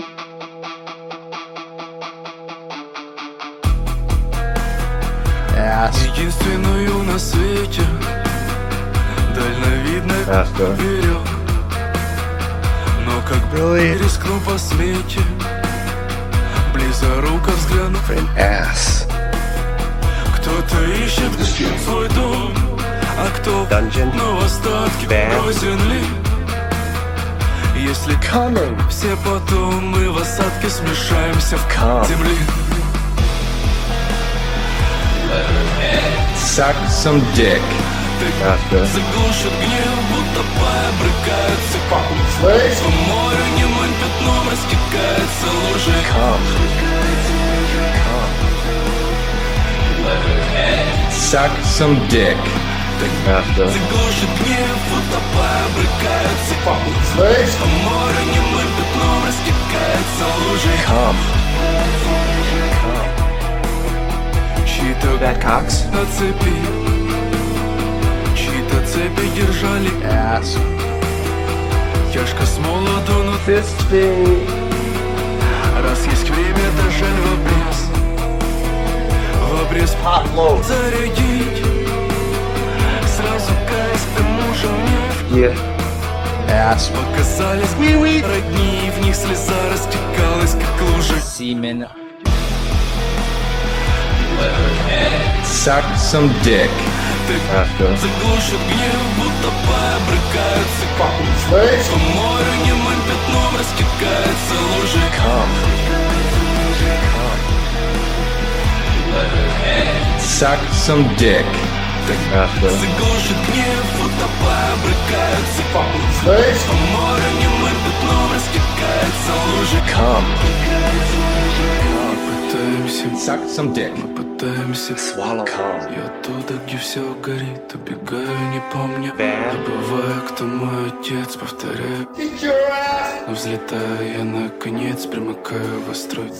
Единственную на свете, дальновидный берег. Но как бы рискну по смете, близоруко взглянув. Кто-то ищет свой дом, а кто в остатки земли. Если все потом мы в осадке смешаемся в земли. Suck some dick. Заглушит гнев, будто брыкается. По морю немым пятном растекается лужей. Suck some dick. Заглушит гнев, будто брыкается. По морю немым пятном растекается лужей. Чьи-то на цепи, чьи-то цепи держали. Тяжко с молоду, но раз есть время, то жаль в обрез зарядить. Сразу кайф к тому же мне показались родни, и в них слеза растекалась, как лужа. Suck some dick. Заглушит гнев, будто брыкается. По морю немым пятном растекается лужей. Suck some dick. Заглушит гнев, будто брыкается. По морю немым пятном растекается лужей. Suck some dick. Мы пытаемся Swallow. Я оттуда, где все горит, убегаю, не помню. Забываю, кто мой отец, повторяю. Но взлетаю я наконец, примыкаю во строй.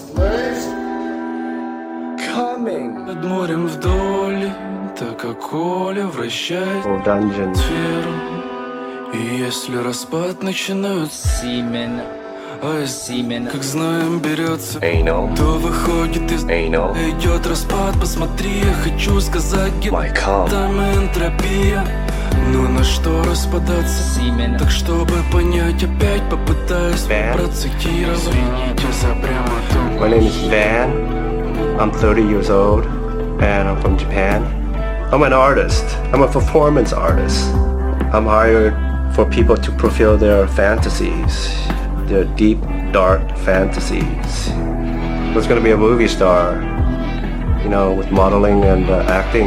Над морем вдоль, так как Оля вращает сферу. И если распад начинают а из как знаем, берется, то выходит из идет распад, посмотри, я хочу сказать, там энтропия. Но на что распадаться? Так чтобы понять, опять попытаюсь процитировать. Извините за прямоту. My name is Van. I'm 30 years old and I'm from Japan. I'm an artist. I'm a performance artist. I'm hired for people to fulfill their fantasies. Their deep, dark fantasies. I was going to be a movie star, you know, with modeling and acting.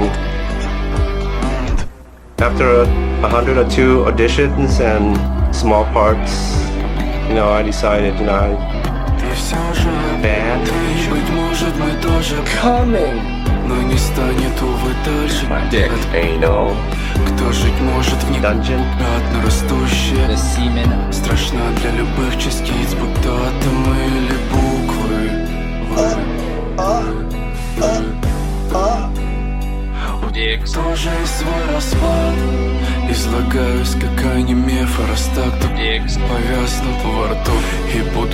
After 102 auditions and small parts, you know, I decided, you know, band. Но не станет, увы, дальше. Anal. Кто жить может в ней? Dungeon. Одно растущее. Страшна для любых частиц, будто атомы или буквы. Тоже есть свой распад. Излагаюсь, как онемев, а раз так, то повязнут во рту. И буду